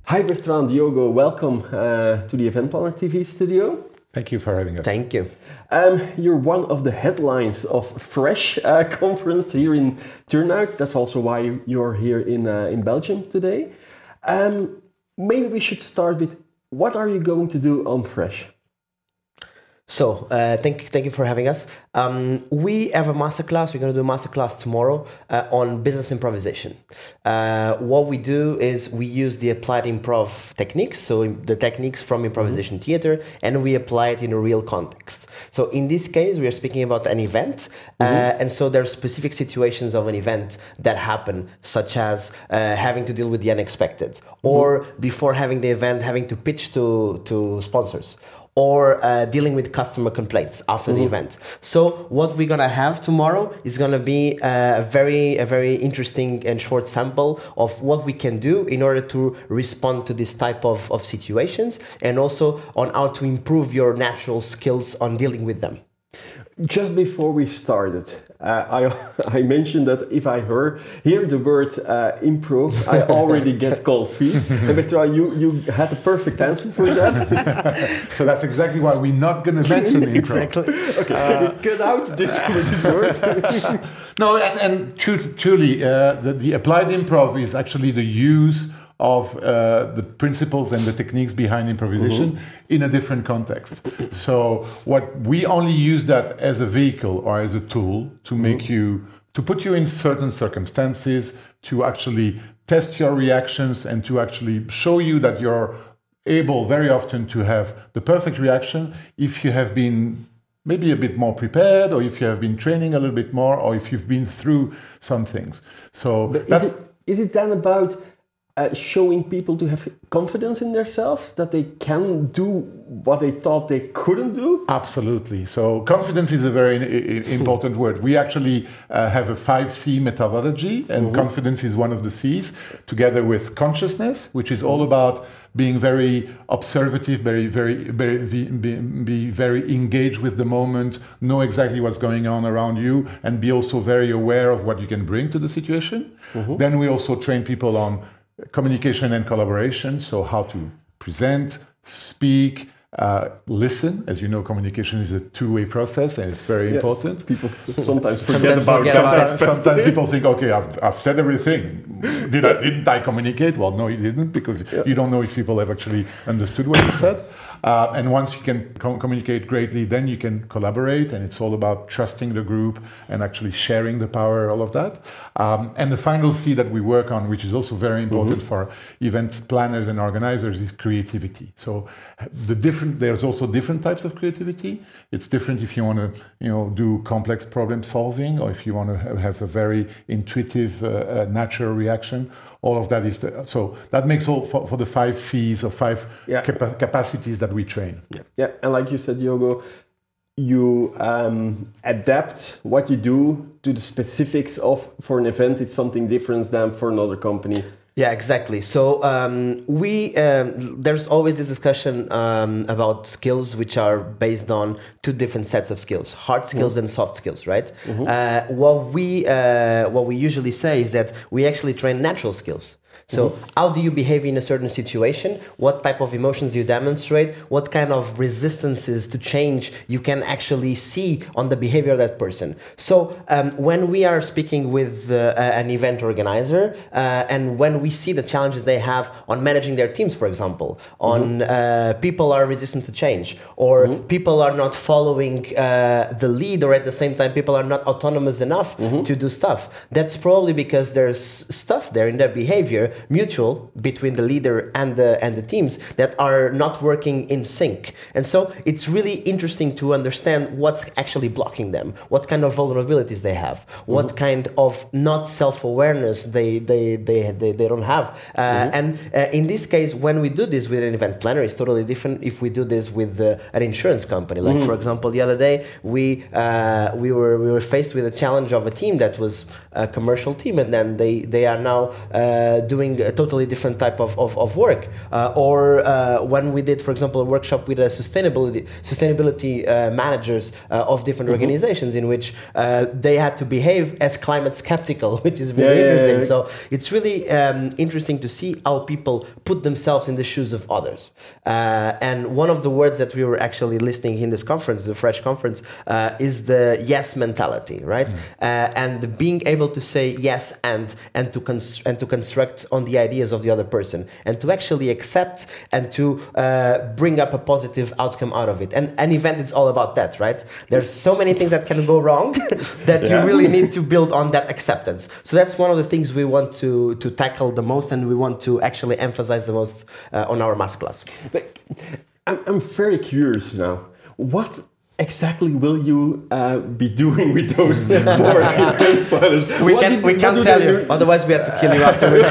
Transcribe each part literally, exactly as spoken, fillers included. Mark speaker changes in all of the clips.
Speaker 1: Hi Bertrand, Diogo, welcome uh, to the Event Planner T V studio.
Speaker 2: Thank you for having us.
Speaker 3: Thank you.
Speaker 1: Um, you're one of the headlines of Fresh uh, conference here in Turnhout. That's also why you're here in uh, in Belgium today. Um, maybe we should start with, what are you going to do on Fresh?
Speaker 3: So, uh, thank, thank you for having us. Um, we have a masterclass. We're going to do a masterclass tomorrow uh, on business improvisation. Uh, what we do is we use the applied improv techniques, so the techniques from improvisation mm-hmm. theater, and we apply it in a real context. So in this case, we are speaking about an event, mm-hmm. uh, and so there are specific situations of an event that happen, such as uh, having to deal with the unexpected, mm-hmm. or before having the event, having to pitch to, to sponsors, or uh, dealing with customer complaints after mm-hmm. the event. So what we're gonna have tomorrow is gonna be a very, a very interesting and short sample of what we can do in order to respond to this type of, of situations, and also on how to improve your natural skills on dealing with them.
Speaker 1: Just before we started, uh, I I mentioned that if I hear hear the word uh, improv, I already get cold feet. And Bertrand, you, you had a perfect answer for that.
Speaker 2: So that's exactly why we're not going to mention improv.
Speaker 3: Exactly.
Speaker 1: Okay, uh, cut out this, this word.
Speaker 2: No, and, and truly, truly uh, the, the applied improv is actually the use of uh, the principles and the techniques behind improvisation mm-hmm. in a different context. So what we only use that as a vehicle or as a tool to make mm-hmm. you, to put you in certain circumstances, to actually test your reactions and to actually show you that you're able very often to have the perfect reaction if you have been maybe a bit more prepared, or if you have been training a little bit more, or if you've been through some things. So
Speaker 1: but
Speaker 2: that's...
Speaker 1: Is it, is it then about Uh, showing people to have confidence in themselves, that they can do what they thought they couldn't do?
Speaker 2: Absolutely. So confidence is a very I- important word. We actually uh, have a five C methodology, and mm-hmm. confidence is one of the C's, together with consciousness, which is all about being very observative, very, very, very be, be very engaged with the moment, know exactly what's going on around you, and be also very aware of what you can bring to the situation. Mm-hmm. Then we also train people on communication and collaboration, so how to present, speak, uh, listen. As you know, communication is a two-way process, and it's very yeah. important.
Speaker 1: People sometimes forget
Speaker 3: sometimes
Speaker 1: about
Speaker 3: forget
Speaker 1: sometimes,
Speaker 3: about
Speaker 2: sometimes people think, okay, I've, I've said everything. Did I, didn't I communicate? Well, no, you didn't, because yeah. you don't know if people have actually understood what you said. Uh, and once you can com- communicate greatly, then you can collaborate, and it's all about trusting the group and actually sharing the power, all of that. Um, and the final C that we work on, which is also very important mm-hmm. for event planners and organizers, is creativity. So the different, there's also different types of creativity. It's different if you want to, you know, do complex problem solving, or if you want to have a very intuitive, uh, uh, natural reaction. All of that is the, so that makes all for, for the five C's or five
Speaker 1: yeah.
Speaker 2: capa- capacities that we train.
Speaker 1: Yeah, yeah. And like you said, Diogo, you um, adapt what you do to the specifics of, for an event, it's something different than for another company.
Speaker 3: Yeah, exactly. So um, we um, there's always this discussion um, about skills which are based on two different sets of skills: hard skills mm-hmm. and soft skills, right? Mm-hmm. Uh, what we uh, what we usually say is that we actually train natural skills. So mm-hmm. how do you behave in a certain situation? What type of emotions you demonstrate? What kind of resistances to change you can actually see on the behavior of that person? So um, when we are speaking with uh, an event organizer uh, and when we see the challenges they have on managing their teams, for example, on mm-hmm. uh, people are resistant to change, or mm-hmm. people are not following uh, the lead, or at the same time people are not autonomous enough mm-hmm. to do stuff, that's probably because there's stuff there in their behavior mutual between the leader and the and the teams that are not working in sync. And so it's really interesting to understand what's actually blocking them, what kind of vulnerabilities they have, what mm-hmm. kind of not self-awareness they they they they, they don't have. Uh, mm-hmm. And uh, in this case, when we do this with an event planner, it's totally different if we do this with uh, an insurance company. Like mm-hmm. for example, the other day we uh, we were we were faced with a challenge of a team that was a commercial team, and then they they are now uh, doing doing a totally different type of, of, of work. Uh, or uh, when we did, for example, a workshop with a sustainability sustainability uh, managers uh, of different mm-hmm. organizations, in which uh, they had to behave as climate skeptical, which is really yeah, interesting. Yeah, yeah. So it's really um, interesting to see how people put themselves in the shoes of others. Uh, and one of the words that we were actually listening in this conference, the Fresh conference, uh, is the yes mentality, right? Mm. Uh, and the being able to say yes and and to cons- and to construct on the ideas of the other person, and to actually accept and to uh, bring up a positive outcome out of it. And an event is all about that, right? There's so many things that can go wrong that yeah. you really need to build on that acceptance. So that's one of the things we want to to tackle the most, and we want to actually emphasize the most uh, on our masterclass.
Speaker 1: But I'm I'm very curious now. What exactly will you uh, be doing with those four event planners?
Speaker 3: We what can we can't tell you. you. Otherwise, we have to kill you afterwards.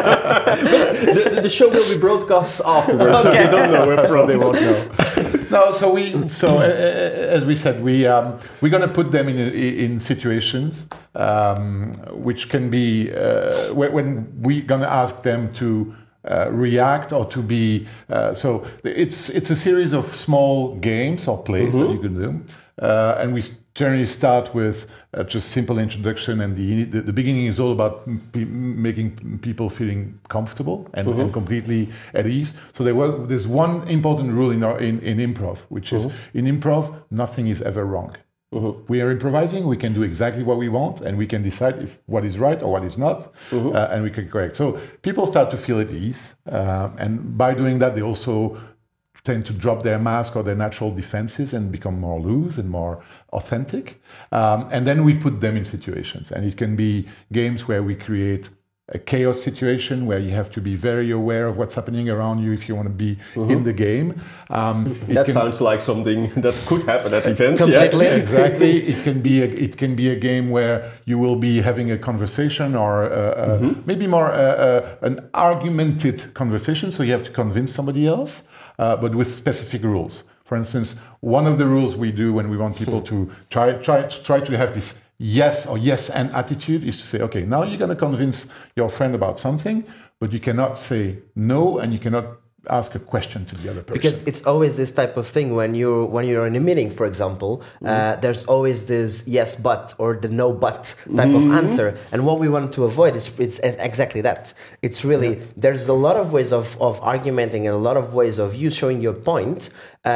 Speaker 1: the, the show will be broadcast afterwards, okay. So you don't know.
Speaker 2: So they won't know. No, so we so uh, as we said, we um, we're going to put them in in situations um, which can be uh, when we're going to ask them to. Uh, react or to be uh, so it's it's a series of small games or plays mm-hmm. that you can do, uh, and we generally start with uh, just simple introduction, and the, the the beginning is all about p- making people feeling comfortable and, mm-hmm. and completely at ease. So there was there's one important rule in our in, in improv, which is mm-hmm. in improv nothing is ever wrong. Mm-hmm. We are improvising, we can do exactly what we want, and we can decide if what is right or what is not, mm-hmm. uh, and we can correct. So people start to feel at ease, uh, and by doing that, they also tend to drop their mask or their natural defenses and become more loose and more authentic. Um, and then we put them in situations, and it can be games where we create a chaos situation where you have to be very aware of what's happening around you if you want to be mm-hmm. in the game. Um,
Speaker 1: that can, sounds like something that could happen at events.
Speaker 3: Completely.
Speaker 1: Yeah.
Speaker 2: Exactly. It can be a, it can be a game where you will be having a conversation or a, a, mm-hmm. maybe more a, a, an argumented conversation. So you have to convince somebody else, uh, but with specific rules. For instance, one of the rules we do when we want people to try try try to have this yes or yes and attitude is to say, okay, now you're going to convince your friend about something, but you cannot say no, and you cannot ask a question to the other person.
Speaker 3: Because it's always this type of thing when you're when you're in a meeting, for example, mm-hmm. uh, there's always this yes but or the no but type mm-hmm. of answer, and what we want to avoid is it's exactly that. It's really yeah. there's a lot of ways of of argumenting and a lot of ways of you showing your point.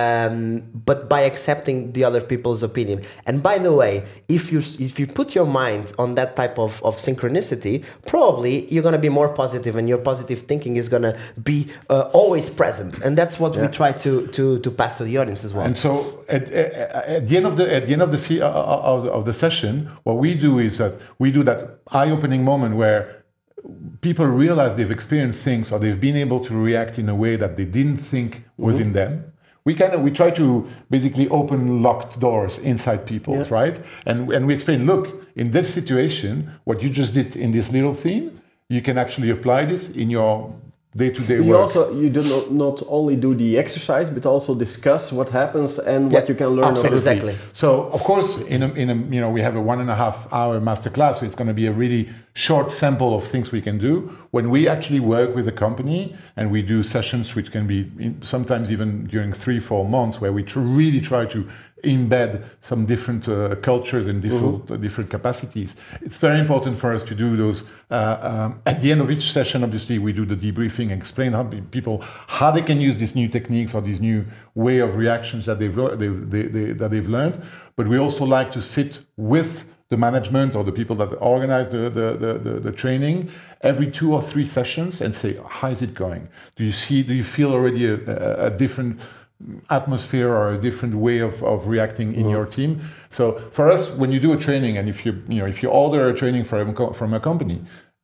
Speaker 3: Um, but by accepting the other people's opinion. And by the way, if you if you put your mind on that type of, of synchronicity, probably you're going to be more positive, and your positive thinking is going to be uh, always present. And that's what yeah. we try to, to to pass to the audience as well.
Speaker 2: And so at, at the end of the at the end of the of, of the session, what we do is that we do that eye-opening moment where people realize they've experienced things or they've been able to react in a way that they didn't think was mm-hmm. in them. We kind of we try to basically open locked doors inside people, yeah. right? And and we explain, look, in this situation, what you just did in this little theme, you can actually apply this in your day-to-day
Speaker 1: you
Speaker 2: work.
Speaker 1: Also, you do not, not only do the exercise, but also discuss what happens and yeah, what you can learn.
Speaker 3: Absolutely. Exactly.
Speaker 2: So, of course, in a, in a, you know, we have a one and a half hour masterclass, so it's going to be a really short sample of things we can do. When we actually work with a company and we do sessions, which can be in, sometimes even during three, four months, where we tr- really try to embed some different uh, cultures and different mm-hmm. uh, different capacities. It's very important for us to do those. Uh, um, at the end of each session, obviously, we do the debriefing and explain how people how they can use these new techniques or these new way of reactions that they've, le- they've they, they, that they've learned. But we also like to sit with the management or the people that organize the the, the, the, the training every two or three sessions and say, how is it going? Do you see? Do you feel already a, a, a different atmosphere or a different way of, of reacting in mm-hmm. your team? So for us, when you do a training, and if you you know if you order a training from a, from a company,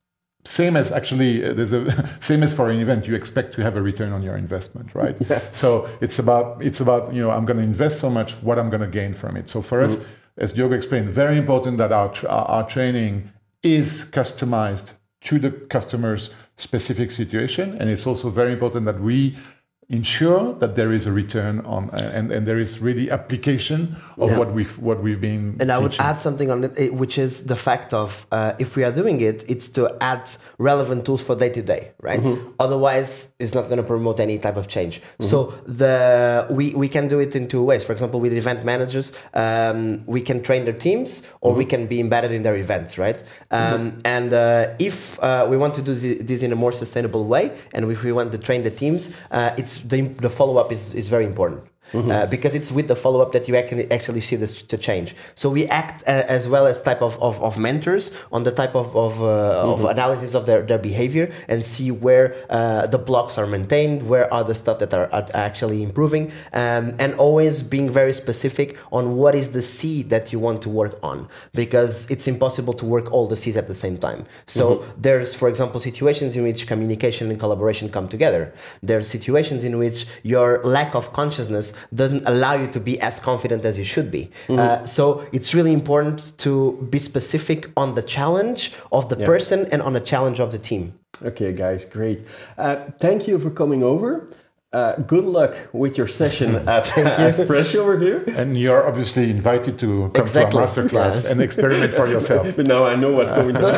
Speaker 2: same as actually uh, there's a same as for an event, you expect to have a return on your investment, right? Yeah. So it's about it's about you know I'm going to invest so much, what I'm going to gain from it. So for mm-hmm. us, as Diogo explained, very important that our tra- our training is customized to the customer's specific situation, and it's also very important that we ensure that there is a return on and, and there is really application of
Speaker 3: Yeah.
Speaker 2: what we've what we've been
Speaker 3: And I would
Speaker 2: teaching.
Speaker 3: add something on it, eh, which is the fact of uh, if we are doing it, it's to add relevant tools for day to day, right? Otherwise, it's not going to promote any type of change. So the we, we can do it in two ways. For example, with event managers, um, we can train their teams, or we can be embedded in their events, right? Um, and uh, if uh, we want to do thi- this in a more sustainable way, and if we want to train the teams, uh, it's the, the follow up is, is very important. Uh, because it's with the follow-up that you can actually see this to change. So we act uh, as well as type of, of, of mentors on the type of, of, uh, of analysis of their, their behavior, and see where uh, the blocks are maintained, where are the stuff that are, are actually improving, um, and always being very specific on what is the C that you want to work on, because it's impossible to work all the C's at the same time. So there's, for example, situations in which communication and collaboration come together. There's situations in which your lack of consciousness doesn't allow you to be as confident as you should be. Mm-hmm. Uh, so it's really important to be specific on the challenge of the yeah. person and on the challenge of the team.
Speaker 1: Okay, guys, great. Uh, thank you for coming over. Uh, good luck with your session at, at Fresh over here.
Speaker 2: And you're obviously invited to come
Speaker 3: exactly.
Speaker 2: to a masterclass yeah. and experiment for yourself.
Speaker 1: But now I know what's going on.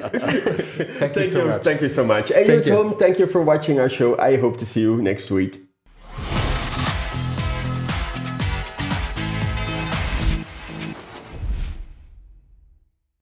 Speaker 2: Thank, thank you so
Speaker 1: you,
Speaker 2: much.
Speaker 1: Thank you so much. And you at home, thank you for watching our show. I hope to see you next week.